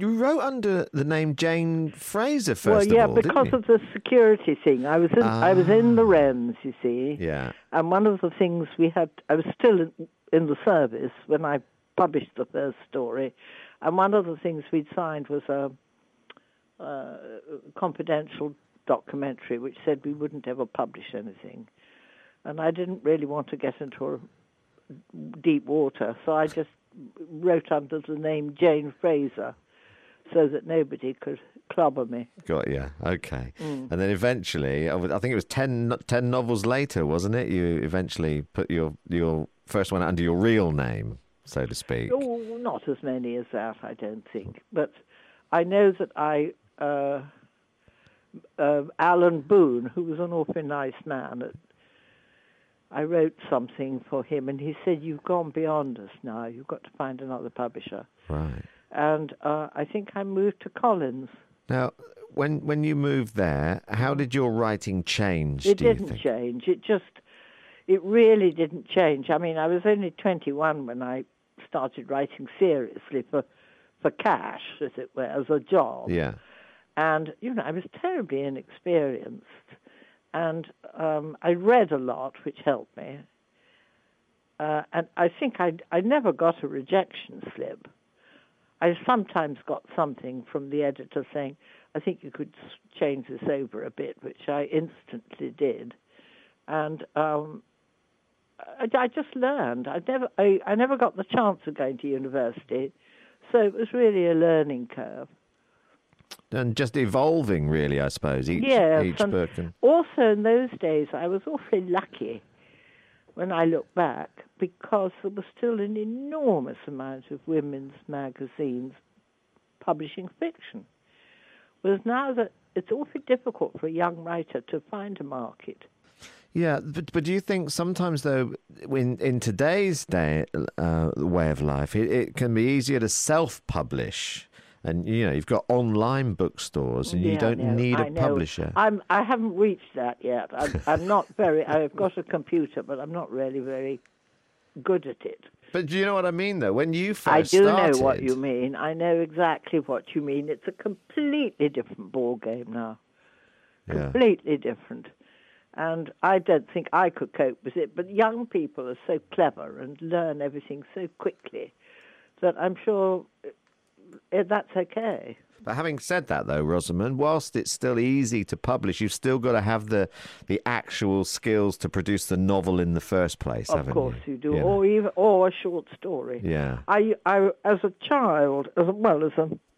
you wrote under the name Jane Fraser first Well, yeah, of all, didn't because you? of the security thing. I was in the Wrens, you see. Yeah. And one of the things I was still in the service when I published the first story, and one of the things we'd signed was a confidential documentary which said we wouldn't ever publish anything. And I didn't really want to get into deep water, so I just wrote under the name Jane Fraser so that nobody could clobber me. Got you. Okay. And then eventually, I think it was 10 novels later, wasn't it? You eventually put your first one under your real name, so to speak. Oh, not as many as that, I don't think. But I know that Alan Boone, who was an awfully nice man, I wrote something for him, and he said, "You've gone beyond us now. You've got to find another publisher." Right. And I think I moved to Collins. Now, when you moved there, how did your writing change, It do you didn't think? change. It really didn't change. I mean, I was only 21 when I started writing seriously for cash, as it were, as a job. Yeah. And, I was terribly inexperienced. And I read a lot, which helped me. And I think I never got a rejection slip. I sometimes got something from the editor saying, "I think you could change this over a bit," which I instantly did. And I just learned. I never got the chance of going to university, so it was really a learning curve. And just evolving, really, I suppose, each book. And Also, in those days, I was awfully lucky when I look back, because there was still an enormous amount of women's magazines publishing fiction. Whereas now that it's awfully difficult for a young writer to find a market. yeah, but do you think sometimes, though, in today's way of life, it can be easier to self-publish? And, you've got online bookstores and you don't need a publisher. I haven't reached that yet. I'm not I've got a computer, but I'm not really very good at it. But do you know what I mean, though? When you first started... I do know what you mean. I know exactly what you mean. It's a completely different ball game now. Yeah. Completely different. And I don't think I could cope with it. But young people are so clever and learn everything so quickly that I'm sure... that's okay. But having said that, though, Rosamund, whilst it's still easy to publish, you've still got to have the actual skills to produce the novel in the first place, haven't you? Of course you do, or a short story. Yeah. I as a child, as a